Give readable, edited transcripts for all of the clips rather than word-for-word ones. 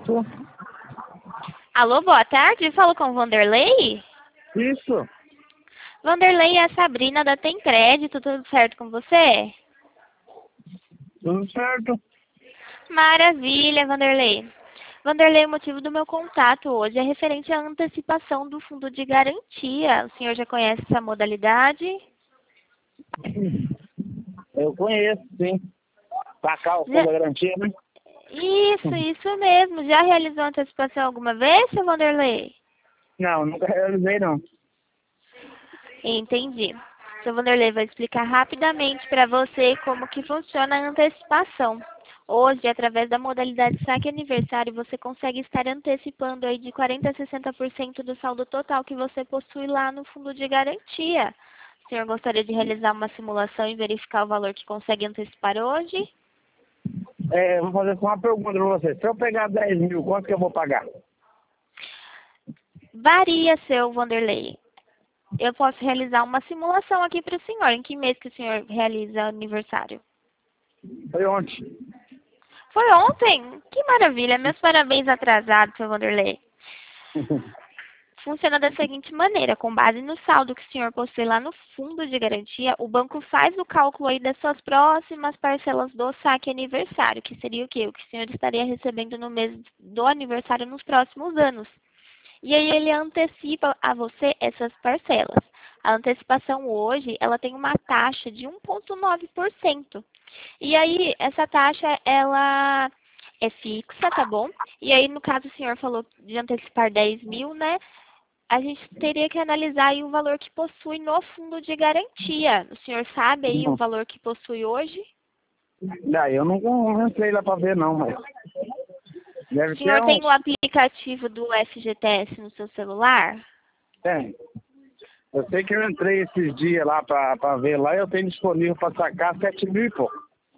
Isso, Alô, boa tarde. Falo com o Vanderlei? isso. Vanderlei é a Sabrina da Tem Crédito. Tudo certo com você? Tudo certo. Maravilha, Vanderlei. Vanderlei, o motivo do meu contato hoje é referente à antecipação do fundo de garantia. O senhor já conhece essa modalidade? Eu conheço, sim. Sacar o fundo Já- da garantia, né? Isso mesmo. Já realizou antecipação alguma vez, seu Vanderlei? Não, nunca realizei, não. Entendi. Seu Vanderlei vai explicar rapidamente para você como que funciona a antecipação. Hoje, através da modalidade Saque Aniversário, você consegue estar antecipando aí de 40% a 60% do saldo total que você possui lá no fundo de garantia. O senhor gostaria de realizar uma simulação e verificar o valor que consegue antecipar hoje? Vou fazer só uma pergunta pra você. Se eu pegar 10 mil, quanto que eu vou pagar? Varia, seu Vanderlei. Eu posso realizar uma simulação aqui para o senhor. Em que mês que o senhor realiza aniversário? Foi ontem. Foi ontem? Que maravilha! Meus parabéns atrasados, seu Vanderlei. Funciona da seguinte maneira, com base no saldo que o senhor possui lá no fundo de garantia, o banco faz o cálculo aí das suas próximas parcelas do saque aniversário, que seria o quê? O que o senhor estaria recebendo no mês do aniversário nos próximos anos. E aí ele antecipa a você essas parcelas. A antecipação hoje, ela tem uma taxa de 1,9%. E aí, essa taxa, ela é fixa, tá bom? E aí, no caso, o senhor falou de antecipar 10 mil, né? A gente teria que analisar aí o valor que possui no fundo de garantia. O senhor sabe aí o Não. valor que possui hoje? Eu não entrei lá pra ver, não, mas O deve ter senhor tem o uns... aplicativo do FGTS no seu celular? Tem. Eu sei que eu entrei esses dias lá pra ver lá e eu tenho disponível pra sacar 7 mil e pouco.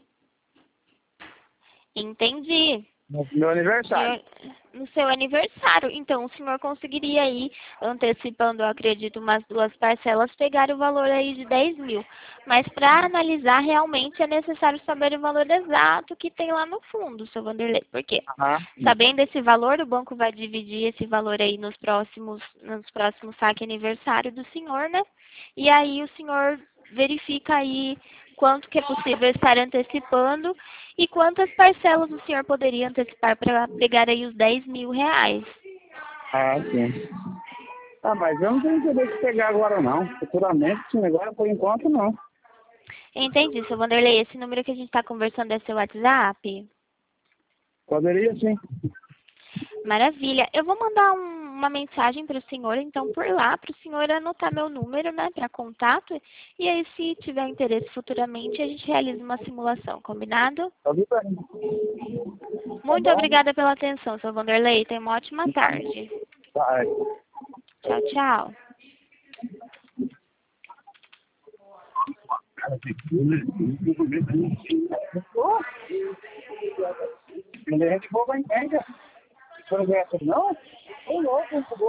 Entendi. No meu aniversário. No seu aniversário. Então, o senhor conseguiria aí, antecipando, eu acredito, umas 2 parcelas, pegar o valor aí de 10 mil. Mas para analisar, realmente é necessário saber o valor exato que tem lá no fundo, seu Vanderlei. Por quê? Aham. Sabendo esse valor, o banco vai dividir esse valor aí nos próximos saque aniversário do senhor, né? E aí o senhor verifica aí quanto que é possível estar antecipando e quantas parcelas o senhor poderia antecipar para pegar aí os 10 mil reais. Ah, sim. Ah, mas eu não tenho interesse de pegar agora, não. Futuramente, sim, agora por enquanto, não. Entendi, seu Vanderlei. Esse número que a gente está conversando é seu WhatsApp? Poderia, sim. Maravilha. Eu vou mandar uma mensagem para o senhor, então, por lá, para o senhor anotar meu número, né, para contato. E aí, se tiver interesse futuramente, a gente realiza uma simulação, combinado? Pode ir pra mim. Tá Muito bom? obrigada pela atenção, seu Vanderlei. Tenha uma ótima tarde. Vai. Tchau, tchau. Quando a gente for, vai entender. Por exemplo, não? Tem louco,